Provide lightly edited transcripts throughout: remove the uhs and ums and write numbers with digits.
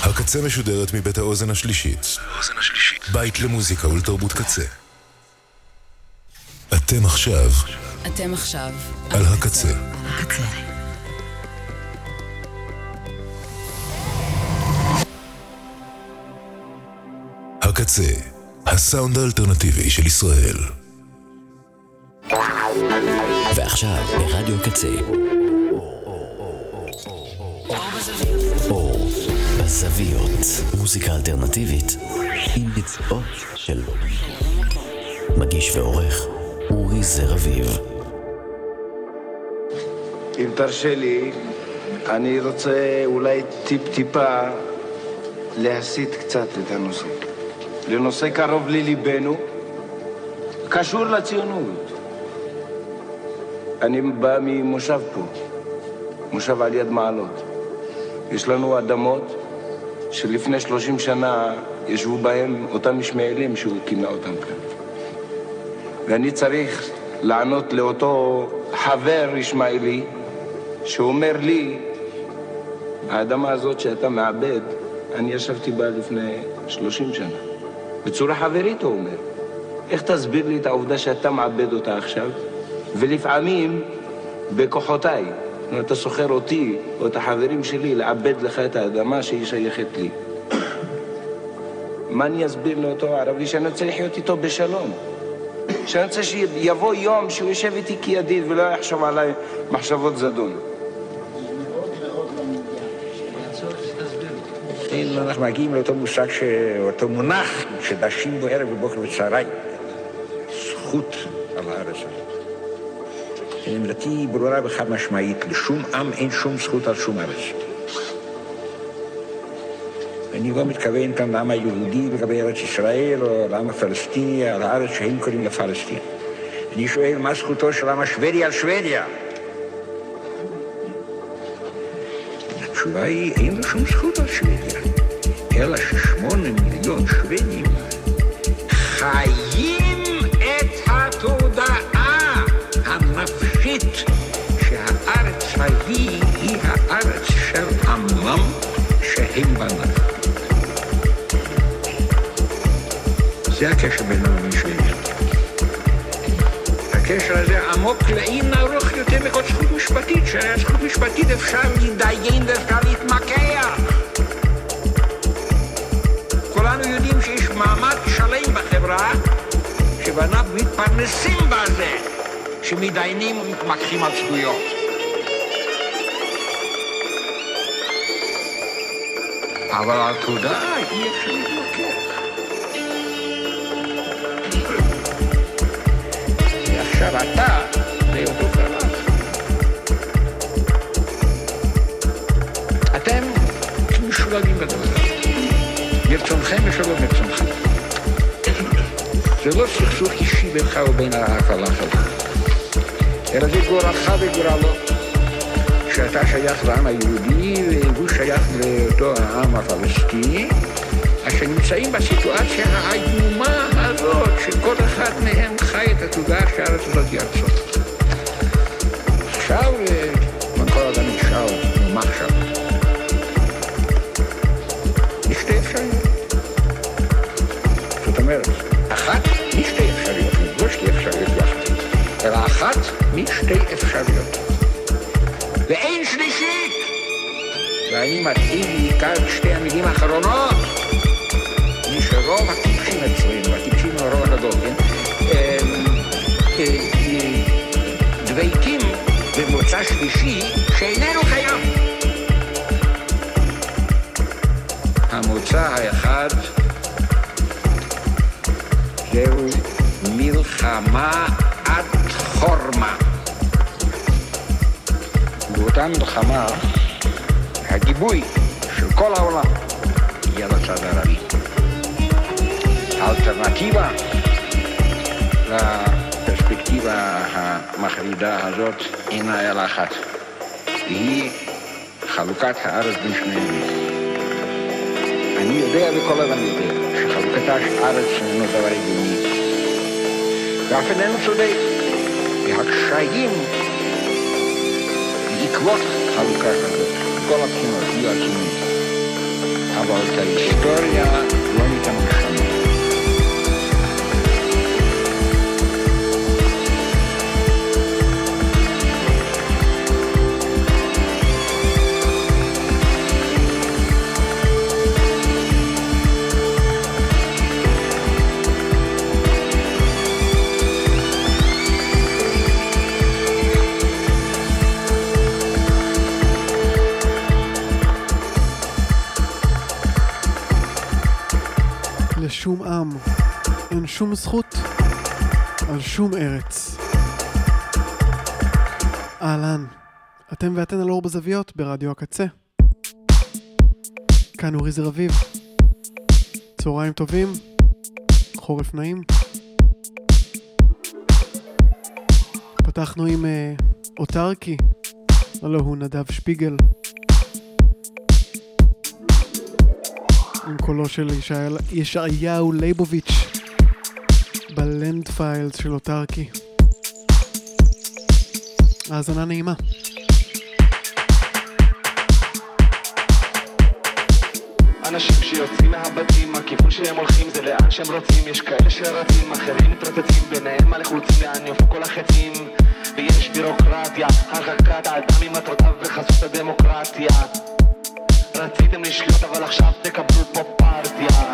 הקצה משודרת מבית האוזן השלישית. בית למוזיקה ולתרבות קצה. אתם עכשיו על הקצה. הקצה, הסאונד האלטרנטיבי של ישראל. ועכשיו ברדיו קצה. אור בזוויות, מוזיקה אלטרנטיבית עם ביצועות של מגיש ועורך אורי זר אביב. אם תרשה לי, אני רוצה אולי טיפה להסיט קצת את הנושא. לנושא קרוב לליבנו, קשור לציונות. אני בא ממושב פה, מושב על יד מעלות. יש לנו אדמות שלפני 30 שנה ישבו בהם אותם ישמעאלים שהוא קימה אותם כאן. ואני צריך לענות לאותו חבר ישמעאלי שאומר לי, האדמה הזאת שאתה מעבד, אני ישבתי בה לפני 30 שנה. בצורה חברית הוא אומר, איך תסביר לי את העובדה שאתה מעבד אותה עכשיו? ולפעמים בכוחותיי, אתה סוחר אותי או את החברים שלי לעבד לך את האדמה שהיא שייכת לי. מה אני אסביר לאותו ערבי שאני רוצה לחיות איתו בשלום? שאני רוצה שיבוא יום שהוא יושב איתי כידיד ולא יחשוב עליי מחשבות זדון. אנחנו מגיעים לאותו מושג, אותו מונח שדשים בו ערב ובוקר וצהריים. זכות על הארץ הזאת. עמדתי ברורה וחד משמעית, לשום עם אין שום זכות על שום ארץ. אני לא מתכוון כאן לעם היהודי לגבי ארץ ישראל או לעם הפלסטיני על הארץ שהם קוראים לפלסטין. אני שואל מה זכותו של העם השוודי על שוודיה? התשובה היא, אין לו שום זכות על שוודיה, אלא ש8 מיליון שוודים חיים את התודעה הנפשית שהארץ ההיא היא הארץ של עמם שהם בנו. זה הקשר בינינו ובין. הקשר הזה עמוק לאין ארוך יותר מכל זכות משפטית, שהזכות משפטית אפשר להתדיין ואפשר להתמקח. כולנו יודעים שיש מעמד שלם בחברה שבניו מתפרנסים בזה, שמתדיינים ומתמקחים על זכויות. אבל על תודעה אי אפשר להתמקח. ועכשיו אתה לאותו פרח. אתם משולבים בדבר. ברצונכם ושלא ברצונכם. זה לא סכסוך אישי בינך ובין הפלאח הזה. אלא זה גורלך וגורלו. שאתה שייך לעם היהודי והוא שייך לאותו העם הפלסטיני, אשר נמצאים בסיטואציה האיומה הזאת, שכל אחד מהם חי את התודעה שהארץ הזאת ירצו. עכשיו, כל אדם נשאר, מה עכשיו? יש שתי אפשרויות. זאת אומרת, אחת משתי אפשרויות, לא שתי אפשרויות יחד, אלא אחת משתי אפשרויות. ואין שלישית! ואני מתאים בעיקר שתי המילים האחרונות. אני שרוב הטיפשים אצלנו, הטיפשים הוא הרוב הגדול, דבקים במוצא שלישי שאיננו חייב. המוצא האחד זהו מלחמה עד חורמה. באותה מלחמה הגיבוי של כל העולם יהיה לצד הערבי. האלטרנטיבה לפרספקטיבה המחרידה הזאת אינה אלא אחת, והיא חלוקת הארץ בין שני עמים. אני יודע וכל אדם יודע שחלוקתה של הארץ אינו דבר הגיוני, ואף איננו צודק, והקשיים בעקבות חלוקה כזאת, כל הבחינות יהיו עצומים. אבל את ההיסטוריה לא ניתן לכנות. לשום עם אין שום זכות על שום ארץ. אהלן, אתם ואתן על אור בזוויות ברדיו הקצה. כאן אורי זר אביב. צהריים טובים, חורף נעים. פתחנו עם אוטרקי, הלא הוא נדב שפיגל, עם קולו של ישעיהו ליבוביץ' בלנד פיילס של אוטרקי. האזנה נעימה. אנשים שיוצאים מהבתים, הכיוון שהם הולכים זה לאן שהם רוצים. יש כאלה שרצים, אחרים מתרוצצים, ביניהם הלחוצים לאן יופו כל החצים. ויש בירוקרטיה, הרחקת האדם ממטרותיו בחסות הדמוקרטיה. רציתם לשלוט אבל עכשיו תקבלו פה פרטיה.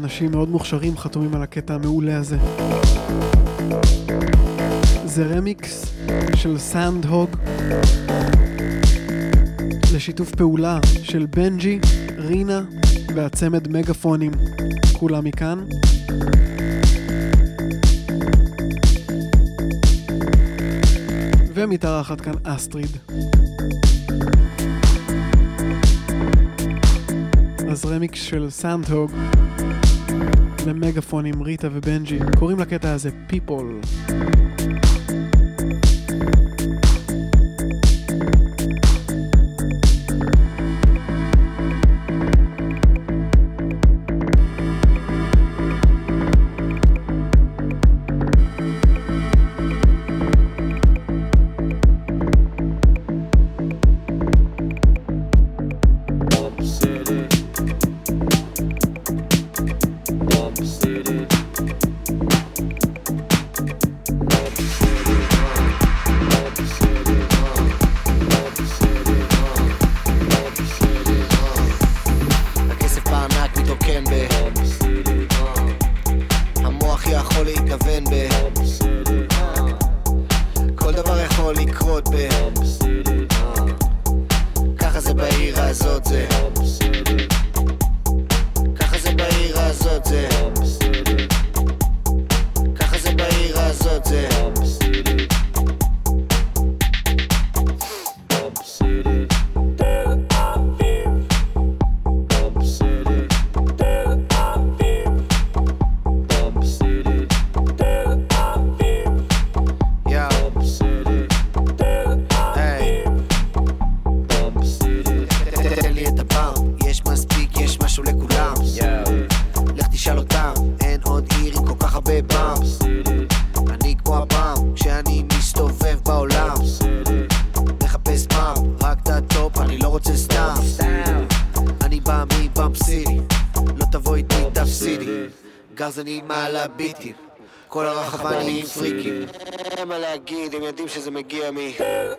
אנשים מאוד מוכשרים חתומים על הקטע המעולה הזה. זה רמיקס של סנדהוג לשיתוף פעולה של בנג'י, רינה והצמד מגפונים, כולם מכאן. ומתארחת כאן אסטריד. אז רמיקס של סנדהוג למגפונים, ריטה ובנג'י, קוראים לקטע הזה People. גרזנים על הביטים, כל הרחבה נהיים פריקים. אין מה להגיד, הם יודעים שזה מגיע מי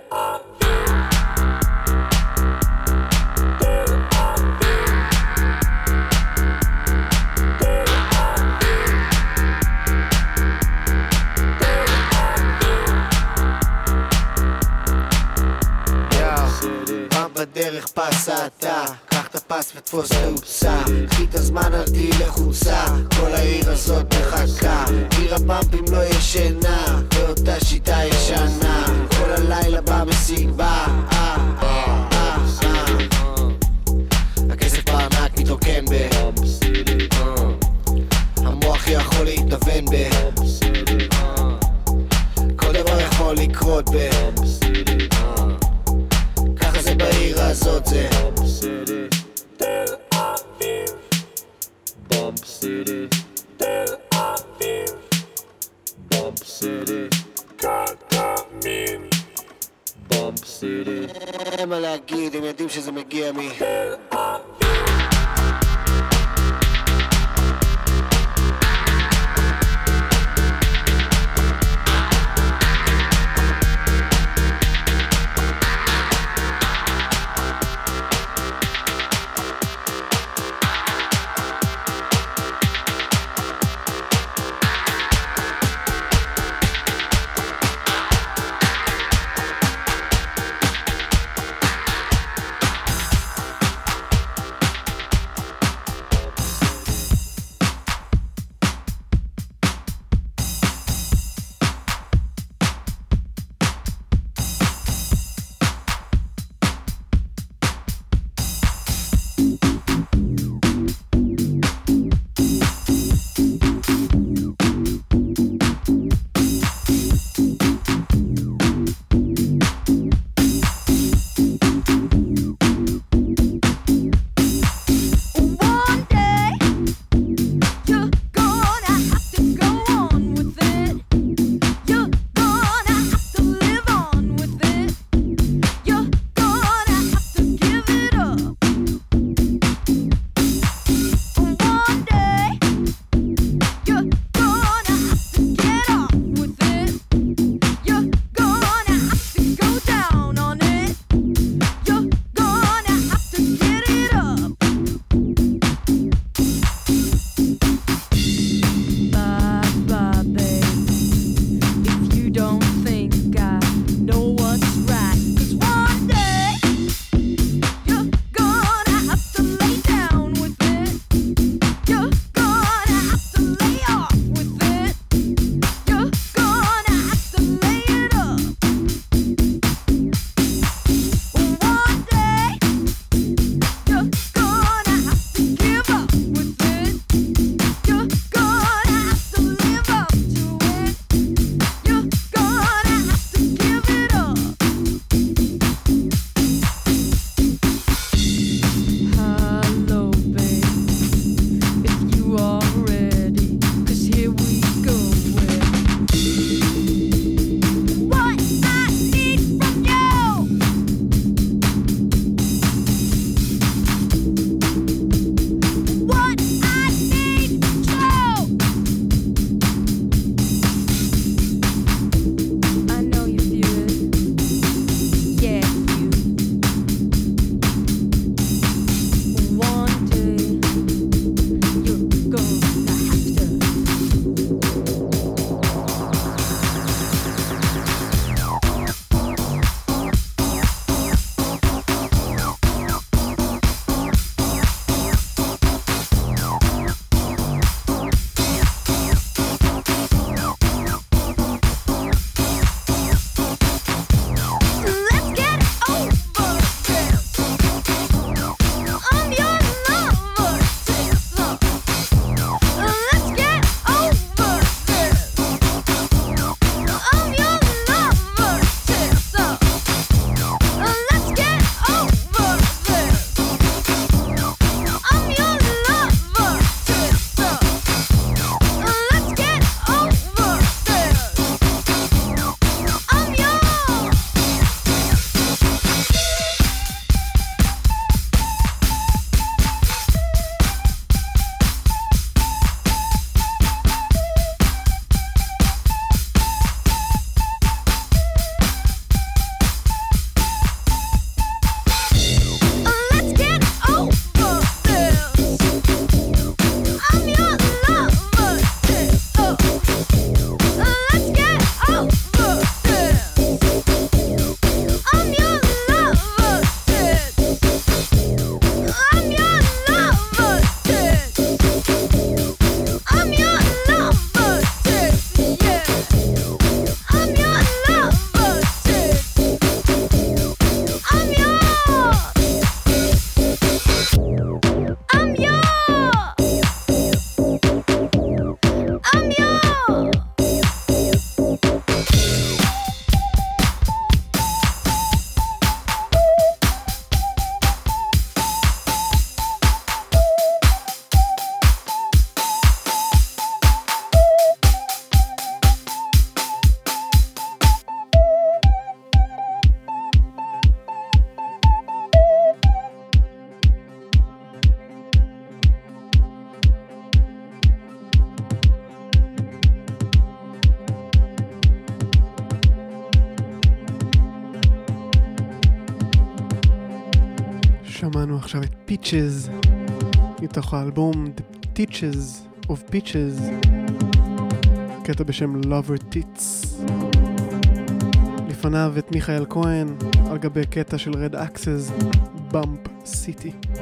בדרך פסה אתה, קח את הפס ותפוס תאוצה, קחי את הזמן אל תהי לחוצה, כל העיר הזאת מחכה, עיר הבמפים לא ישנה, באותה שיטה ישנה, כל הלילה במסיבה, הכסף בארנק מתרוקן ב, המוח יכול להתנוון ב, כל דבר יכול לקרות ב, זה בעיר הזאת זה תל אביב Bump City תל אביב Bump City קטמין Bump City אין מה להגיד, הם יודעים שזה מגיע מתל אביב שמענו עכשיו את Peaches מתוך האלבום The Teachers of Peaches, קטע בשם Lover Tits. לפניו את מיכאל כהן על גבי קטע של Red Axes, Bump City.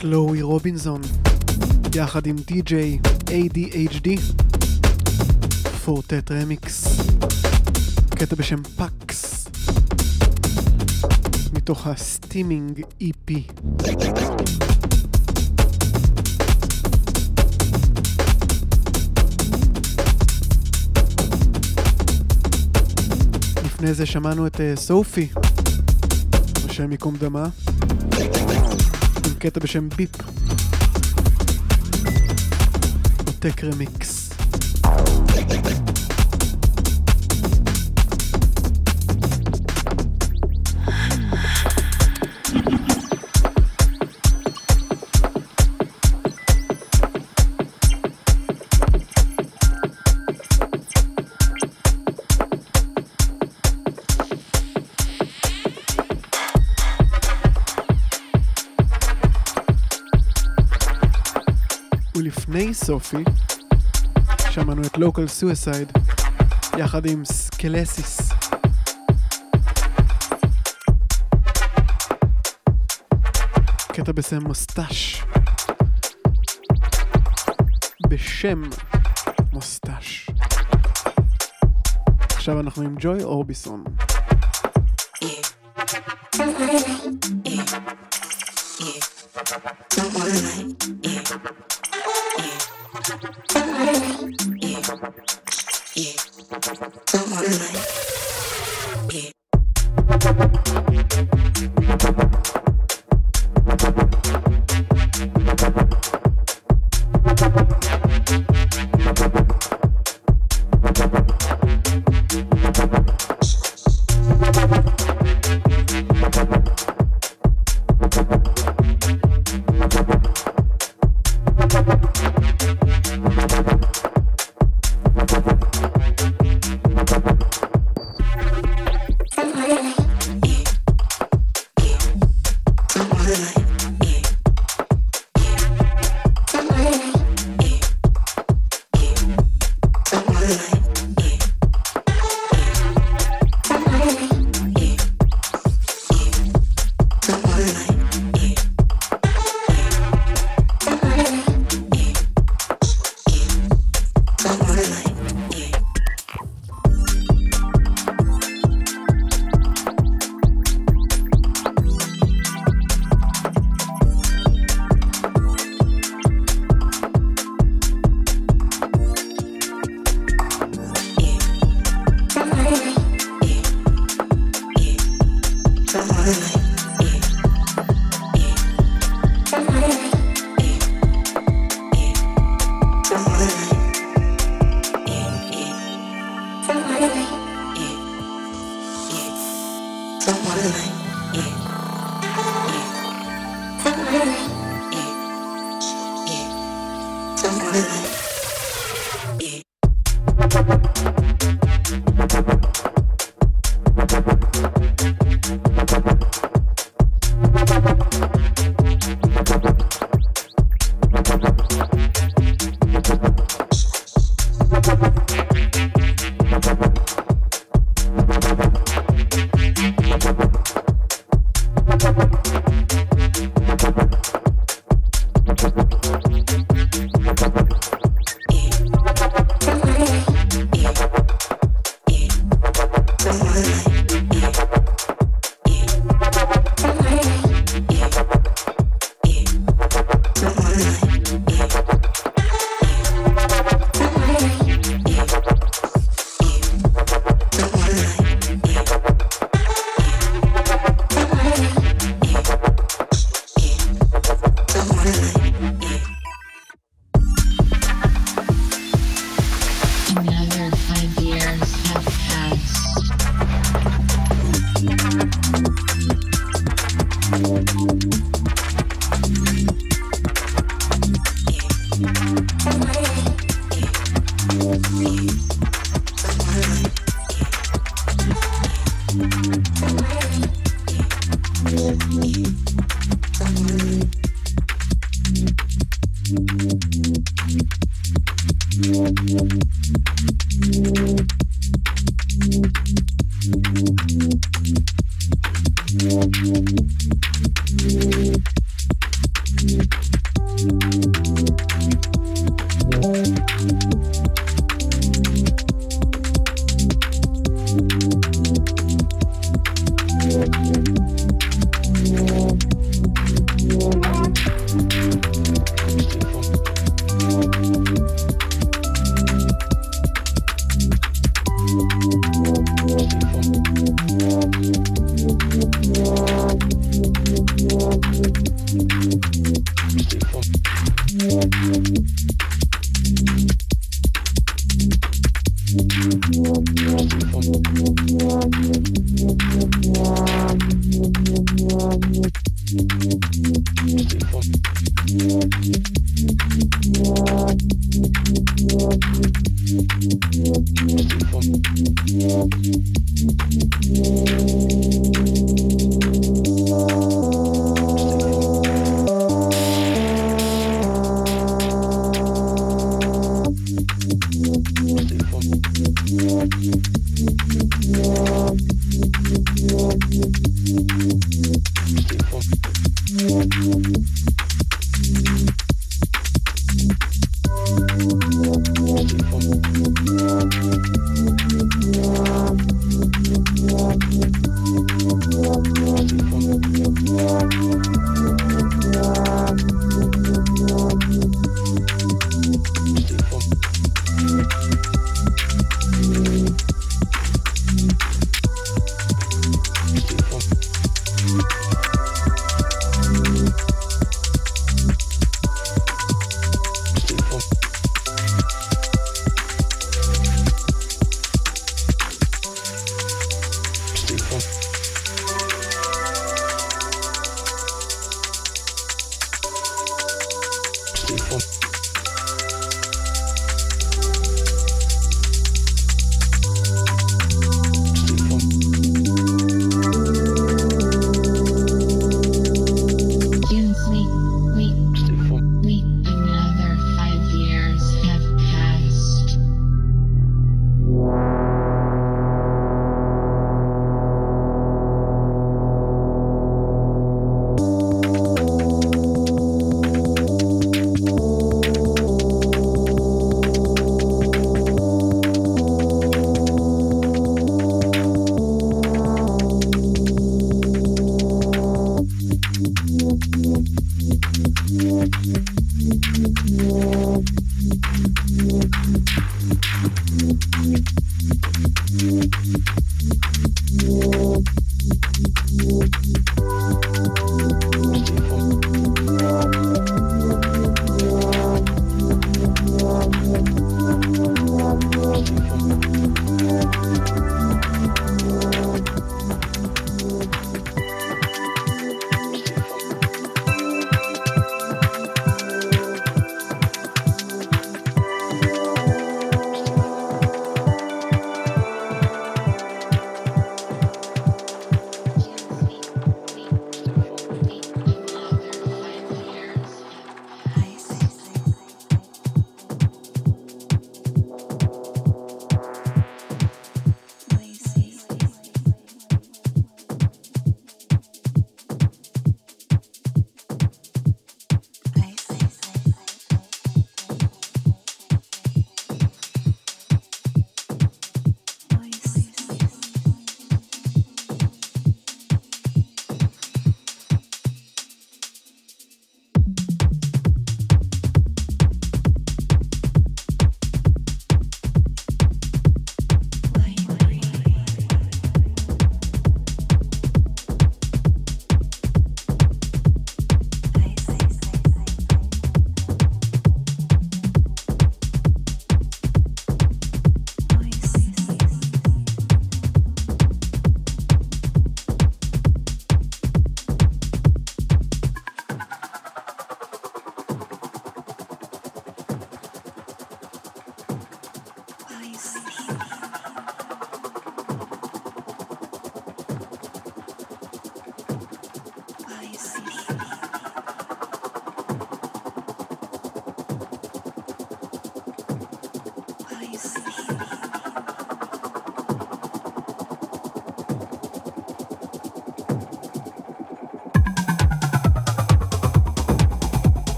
קלואי רובינזון, יחד עם די-ג'יי ADHD, פורטט רמיקס, קטע בשם פאקס, מתוך הסטימינג EP. לפני זה שמענו את סופי, בשם יקום דמה, עם קטע בשם ביפ, טק רמיקס. ולפני סופי שמענו את לוקל סויסייד יחד עם סקלסיס, קטע בשם מוסטש, בשם מוסטש. עכשיו אנחנו עם ג'וי אורביסון.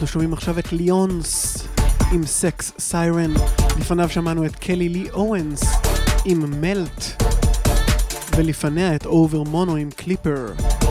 שומעים עכשיו את ליונס עם סקס סיירן. לפניו שמענו את קלי לי אורנס עם מלט, ולפניה את אובר מונו עם קליפר.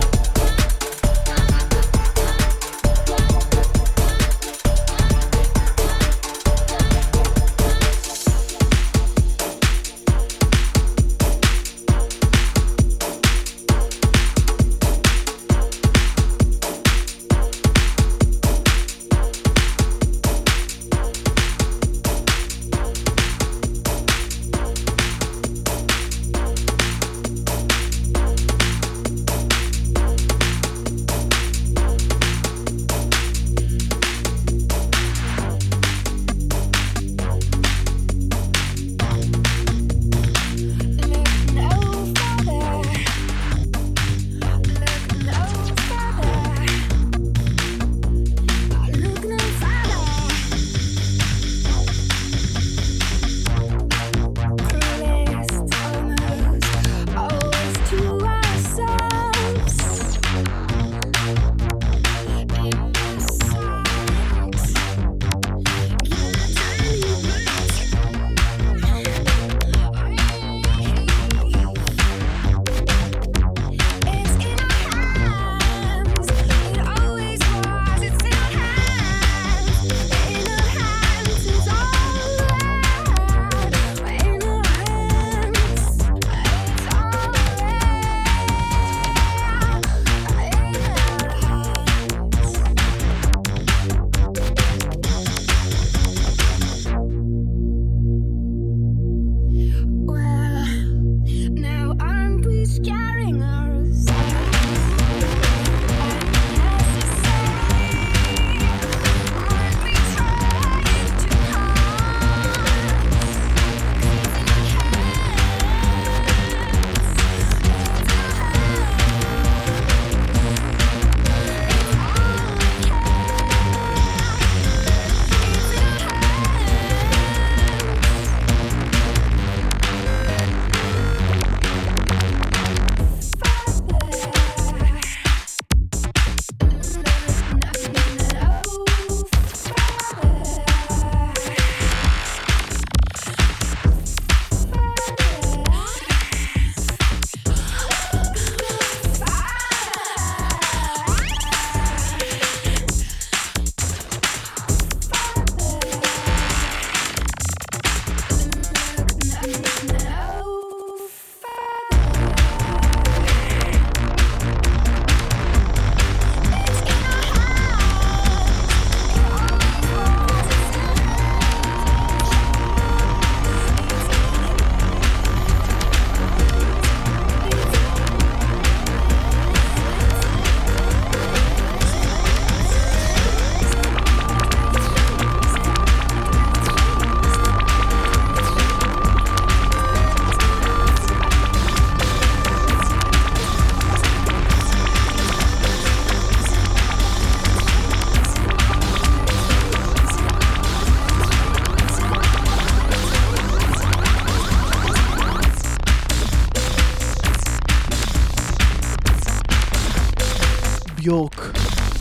יורק,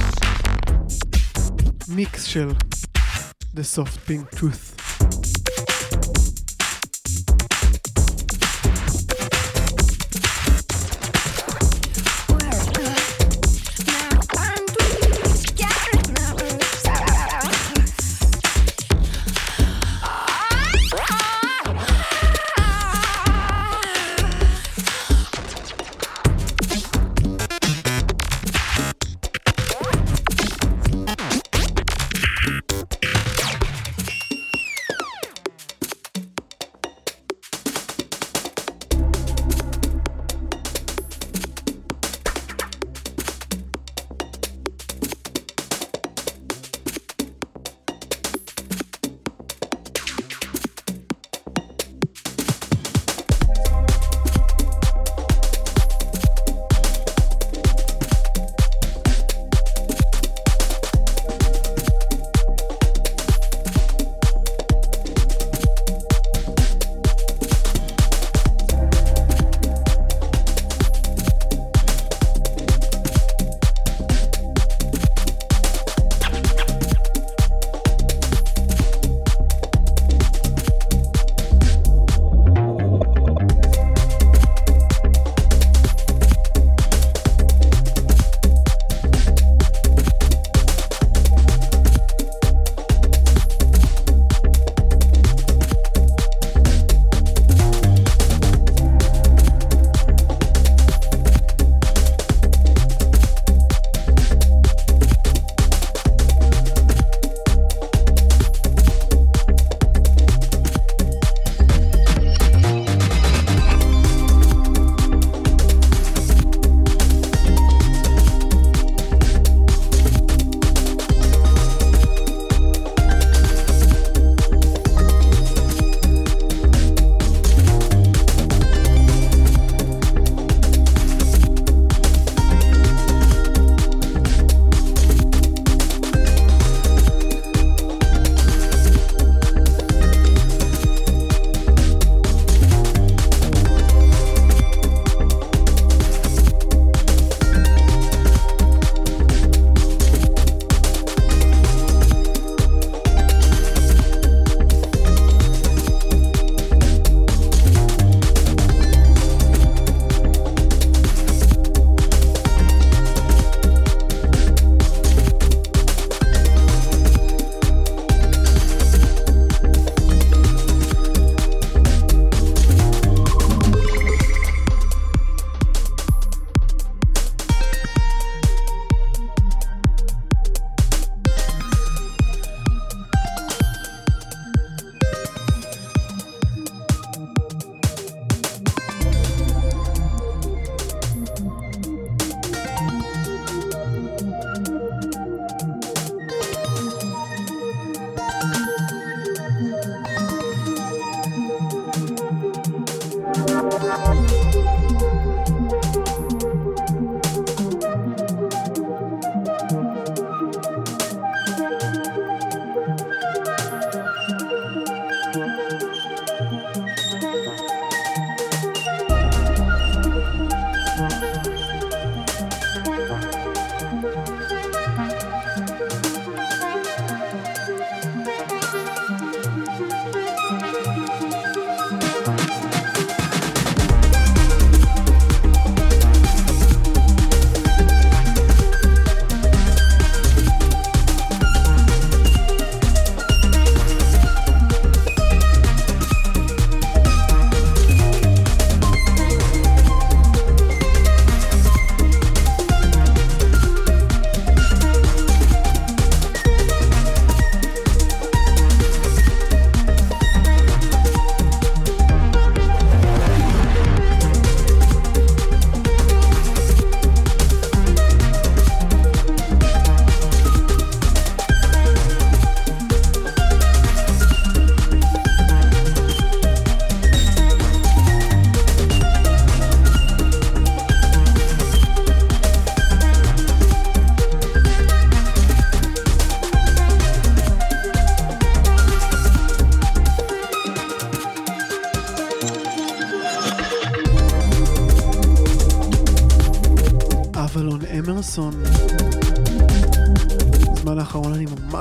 מיקס של The Soft Pink Truth.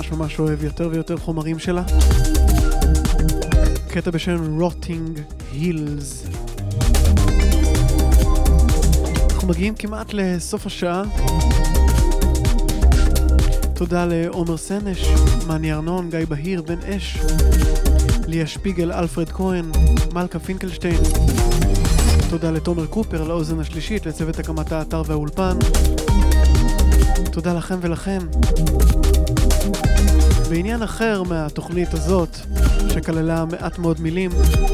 ממש ממש אוהב יותר ויותר חומרים שלה. קטע בשם Rotting Hills. אנחנו מגיעים כמעט לסוף השעה. תודה לעומר סנש, מני ארנון, גיא בהיר, בן אש, ליה שפיגל, אלפרד כהן, מלכה פינקלשטיין. תודה לתומר קופר, לאוזן השלישית, לצוות הקמת האתר והאולפן. תודה לכם ולכם. בעניין אחר מהתוכנית הזאת, שכללה מעט מאוד מילים,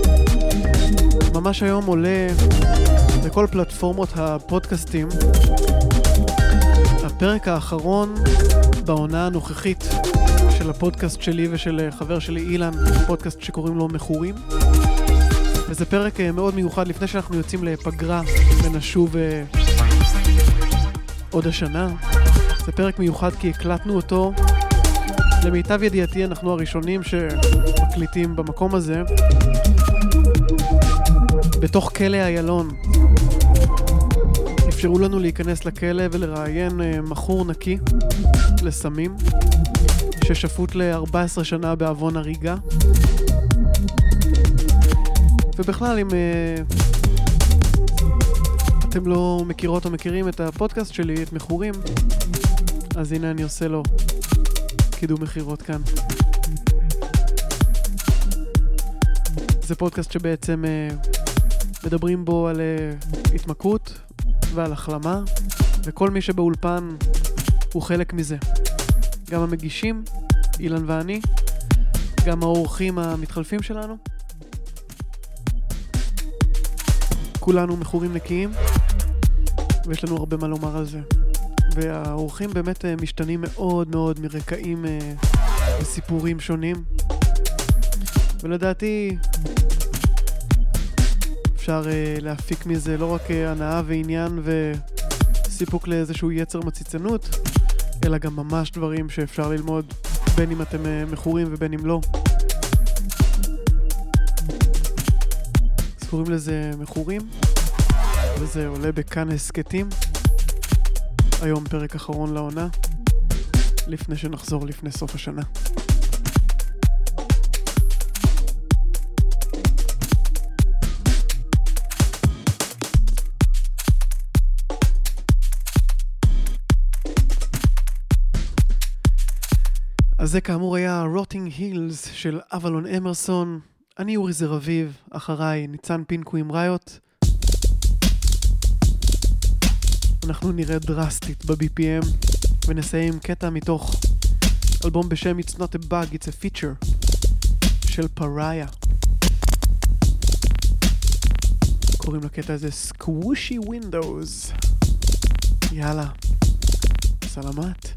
ממש היום עולה לכל פלטפורמות הפודקאסטים הפרק האחרון בעונה הנוכחית של הפודקאסט שלי ושל חבר שלי אילן, פודקאסט שקוראים לו מחורים. וזה פרק מאוד מיוחד לפני שאנחנו יוצאים לפגרה ונשוב עוד השנה. זה פרק מיוחד כי הקלטנו אותו. למיטב ידיעתי אנחנו הראשונים שמקליטים במקום הזה בתוך כלא איילון. אפשרו לנו להיכנס לכלא ולראיין מחור נקי לסמים ששפוט ל-14 שנה בעוון הריגה. ובכלל, אם אתם לא מכירות או מכירים את הפודקאסט שלי, את מחורים, אז הנה אני עושה לו קידום מחירות כאן. זה פודקאסט שבעצם מדברים בו על התמכרות ועל החלמה, וכל מי שבאולפן הוא חלק מזה. גם המגישים, אילן ואני, גם האורחים המתחלפים שלנו. כולנו מכורים נקיים, ויש לנו הרבה מה לומר על זה. והאורחים באמת משתנים מאוד מאוד מרקעים וסיפורים שונים. ולדעתי אפשר להפיק מזה לא רק הנאה ועניין וסיפוק לאיזשהו יצר מציצנות, אלא גם ממש דברים שאפשר ללמוד בין אם אתם מכורים ובין אם לא. אז קוראים לזה מכורים, וזה עולה בכאן הסקטים. היום פרק אחרון לעונה, לפני שנחזור לפני סוף השנה. אז זה כאמור היה Rotting Hills של אבלון אמרסון. אני אורי זר אביב, אחריי ניצן פינקו עם ראיות. אנחנו נראה דרסטית ב-BPM ונסיים קטע מתוך אלבום בשם It's Not a Bug, It's a Feature של Pariah. קוראים לקטע הזה Squishy Windows. יאללה, סלמת.